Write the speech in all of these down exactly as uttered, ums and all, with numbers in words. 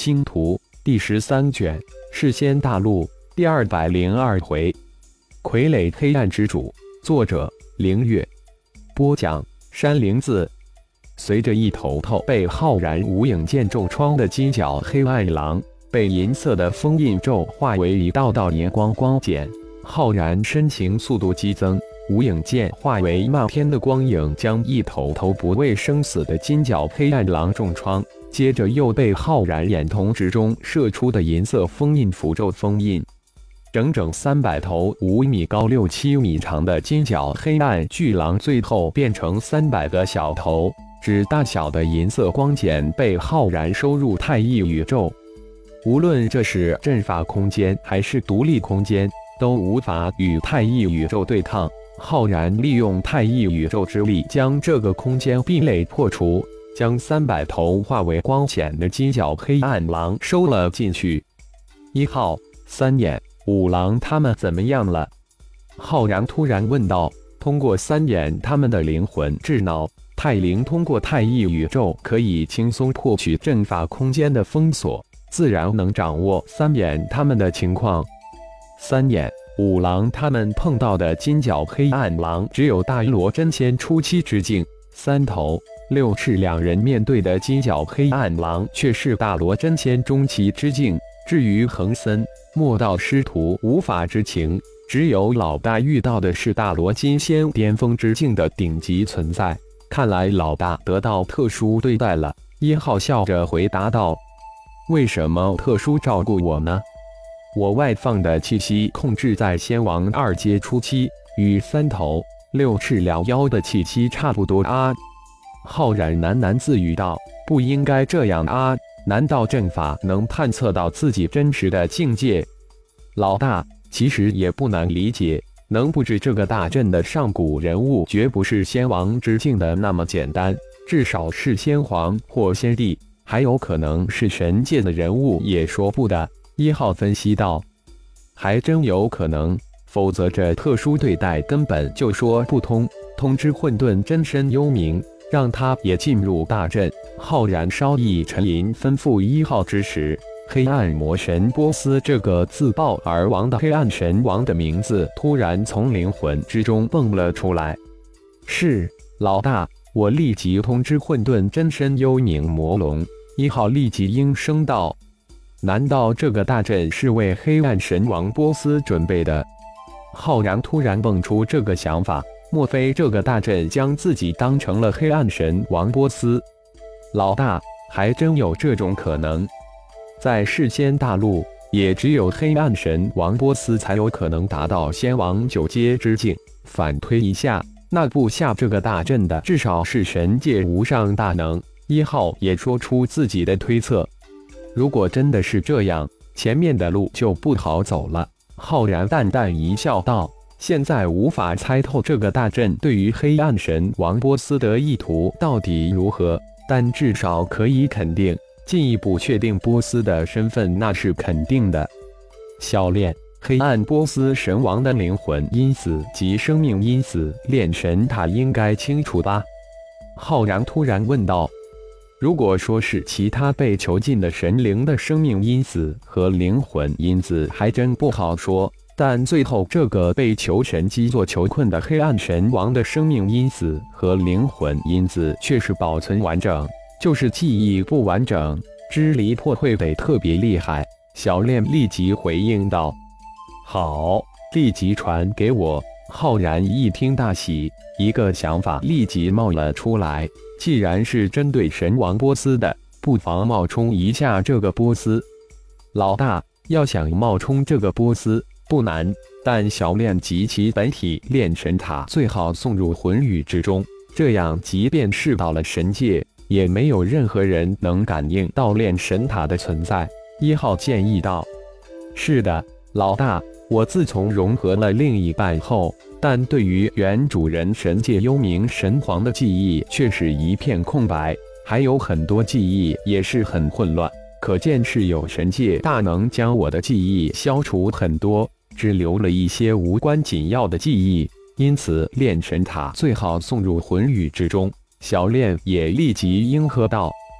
星图》第十三卷，世仙大陆第二百零二回，傀儡黑暗之主。作者：凌月。播讲：山灵子。随着一头头被浩然无影剑重创的金角黑暗狼，被银色的封印咒化为一道道银光光茧。浩然身形速度激增，无影剑化为漫天的光影，将一头头不畏生死的金角黑暗狼重创。接着又被浩然眼瞳之中射出的银色封印符咒封印。整整三百头五米高、六七米长的金角黑暗巨狼，最后变成三百个小头指大小的银色光茧，被浩然收入太一宇宙。无论这是阵法空间还是独立空间，都无法与太一宇宙对抗。浩然利用太一宇宙之力，将这个空间壁垒破除，将三百头化为光茧的金角黑暗狼收了进去。一号、三眼、五郎他们怎么样了？浩然突然问道。通过三眼他们的灵魂智脑，太灵通过太一宇宙可以轻松破取阵法空间的封锁，自然能掌握三眼他们的情况。三眼、五郎他们碰到的金角黑暗狼只有大罗真仙初期之境，三头六翅两人面对的金角黑暗狼却是大罗真仙中期之境。至于恒森、莫道师徒无法知情，只有老大遇到的是大罗金仙巅峰之境的顶级存在。看来老大得到特殊对待了。一号笑着回答道：为什么特殊照顾我呢？我外放的气息控制在仙王二阶初期，与三头六翅两妖的气息差不多啊。浩然喃喃自语道：不应该这样啊，难道阵法能探测到自己真实的境界？老大其实也不难理解，能布置这个大阵的上古人物绝不是仙王之境的那么简单，至少是仙皇或仙帝，还有可能是神界的人物也说不得。一号分析道：还真有可能，否则这特殊对待根本就说不通。通知混沌真身幽冥，让他也进入大阵。浩然稍一沉吟，吩咐一号之时，黑暗魔神波斯这个自爆而亡的黑暗神王的名字突然从灵魂之中蹦了出来。是，老大，我立即通知混沌真身幽冥魔龙。一号立即应声道：难道这个大阵是为黑暗神王波斯准备的？浩然突然蹦出这个想法，莫非这个大阵将自己当成了黑暗神王波斯？老大，还真有这种可能。在世仙大陆，也只有黑暗神王波斯才有可能达到仙王九阶之境。反推一下，那布下这个大阵的至少是神界无上大能。一号也说出自己的推测。如果真的是这样，前面的路就不好走了。浩然淡淡一笑道：现在无法猜透这个大阵对于黑暗神王波斯的意图到底如何，但至少可以肯定，进一步确定波斯的身份那是肯定的。小炼，黑暗波斯神王的灵魂因子及生命因子炼神塔应该清楚吧？浩然突然问道。如果说是其他被囚禁的神灵的生命因子和灵魂因子还真不好说，但最后这个被囚神基座囚困的黑暗神王的生命因子和灵魂因子却是保存完整，就是记忆不完整，支离破碎得特别厉害。小炼立即回应道：好，立即传给我。浩然一听大喜，一个想法立即冒了出来，既然是针对神王波斯的，不妨冒充一下这个波斯。老大，要想冒充这个波斯不难，但小炼及其本体炼神塔最好送入魂宇之中，这样即便是到了神界，也没有任何人能感应到炼神塔的存在。一号建议道：是的，老大，我自从融合了另一半后，但对于原主人神界幽冥神皇的记忆却是一片空白，还有很多记忆也是很混乱，可见是有神界大能将我的记忆消除很多，只留了一些无关紧要的记忆，因此炼神塔最好送入魂宇之中。小炼也立即应和道：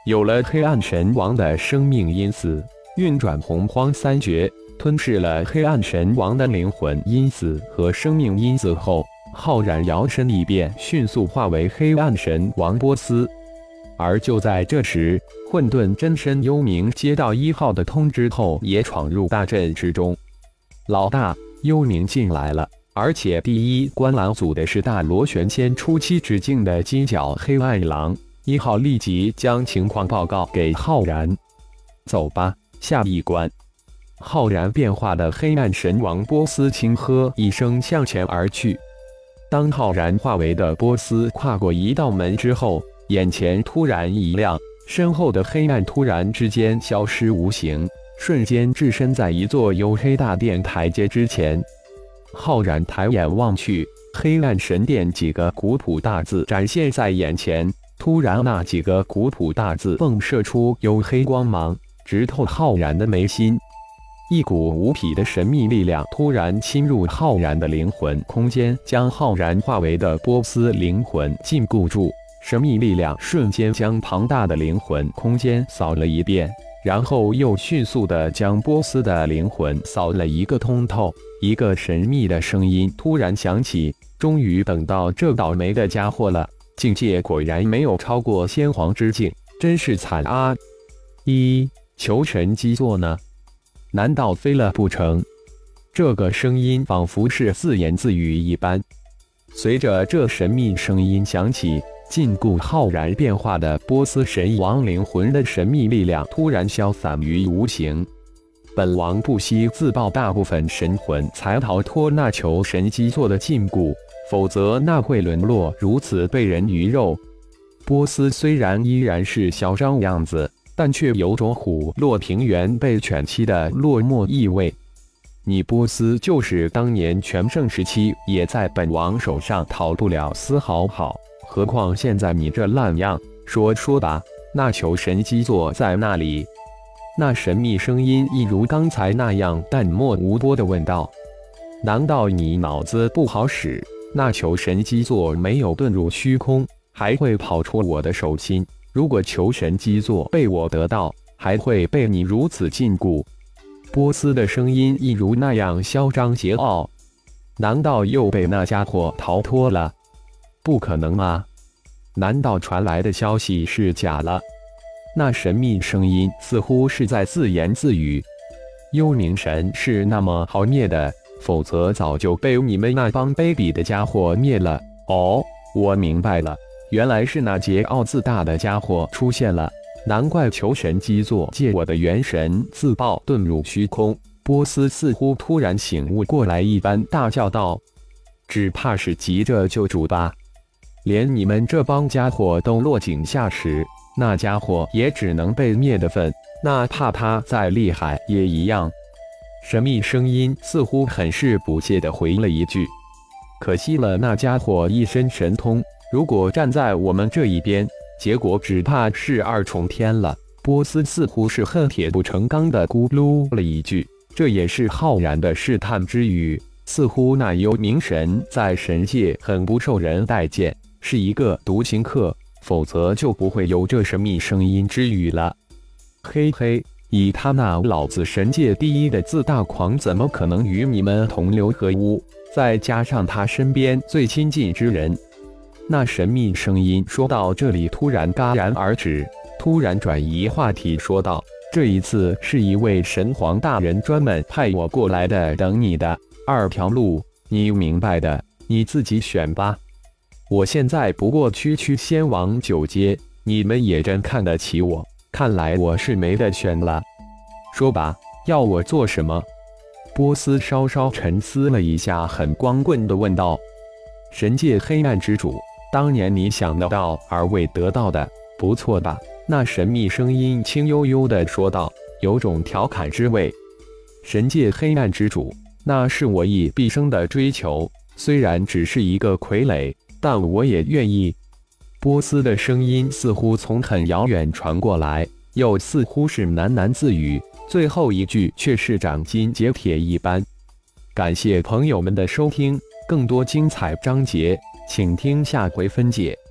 有了黑暗神王的生命因子，运转洪荒三诀，吞噬了黑暗神王的灵魂因子和生命因子后，浩然摇身一变，迅速化为黑暗神王波斯。而就在这时，混沌真身幽冥接到一号的通知后，也闯入大阵之中。老大，幽冥进来了，而且第一关狼组的是大螺旋仙初期止境的金角黑暗狼。一号立即将情况报告给浩然。走吧，下一关。浩然变化的黑暗神王波斯轻呵一声，向前而去。当浩然化为的波斯跨过一道门之后，眼前突然一亮，身后的黑暗突然之间消失无形，瞬间置身在一座黝黑大殿台阶之前。浩然抬眼望去，黑暗神殿几个古朴大字展现在眼前。突然，那几个古朴大字迸射出黝黑光芒，直透浩然的眉心。一股无匹的神秘力量突然侵入浩然的灵魂空间，将浩然化为的波斯灵魂禁锢住。神秘力量瞬间将庞大的灵魂空间扫了一遍，然后又迅速地将波斯的灵魂扫了一个通透。一个神秘的声音突然响起：“终于等到这倒霉的家伙了，境界果然没有超过先皇之境，真是惨啊！一求神基座呢？难道飞了不成？”这个声音仿佛是自言自语一般。随着这神秘声音响起，禁锢浩然变化的波斯神王灵魂的神秘力量突然消散于无形。本王不惜自爆大部分神魂，才逃脱那求神基座的禁锢，否则那会沦落如此被人鱼肉。波斯虽然依然是嚣张样子，但却有种虎落平原被犬欺的落寞意味。你波斯就是当年全盛时期，也在本王手上讨不了丝毫好。何况现在你这烂样，说说吧，那求神基座在那里？那神秘声音一如刚才那样淡漠无波地问道：“难道你脑子不好使？那求神基座没有遁入虚空，还会跑出我的手心？如果求神基座被我得到，还会被你如此禁锢？”波斯的声音一如那样嚣张桀骜。难道又被那家伙逃脱了？不可能啊！难道传来的消息是假了？那神秘声音似乎是在自言自语。幽冥神是那么好灭的，否则早就被你们那帮卑鄙的家伙灭了。哦，我明白了，原来是那桀骜自大的家伙出现了。难怪求神基座借我的元神自爆遁入虚空。波斯似乎突然醒悟过来一般，大叫道：“只怕是急着救主吧？连你们这帮家伙都落井下石，那家伙也只能被灭的份，哪怕他再厉害也一样。”神秘声音似乎很是不屑地回了一句：“可惜了那家伙一身神通，如果站在我们这一边，结果只怕是二重天了。”波斯似乎是恨铁不成钢地咕噜了一句，这也是浩然的试探之语。似乎那幽冥神在神界很不受人待见，是一个独行客，否则就不会有这神秘声音之语了。嘿嘿，以他那老子神界第一的自大狂，怎么可能与你们同流合污？再加上他身边最亲近之人。那神秘声音说到这里突然戛然而止，突然转移话题说道：“这一次是一位神皇大人专门派我过来的，等你的。二条路，你明白的，你自己选吧。我现在不过区区仙王九阶，你们也真看得起我，看来我是没得选了。说吧，要我做什么？”波斯稍稍沉思了一下，很光棍地问道：“神界黑暗之主，当年你想得到而未得到的，不错吧？”那神秘声音轻悠悠地说道，有种调侃之味。神界黑暗之主，那是我以毕生的追求，虽然只是一个傀儡，但我也愿意。波斯的声音似乎从很遥远传过来，又似乎是喃喃自语，最后一句却是斩钉截铁一般。感谢朋友们的收听，更多精彩章节，请听下回分解。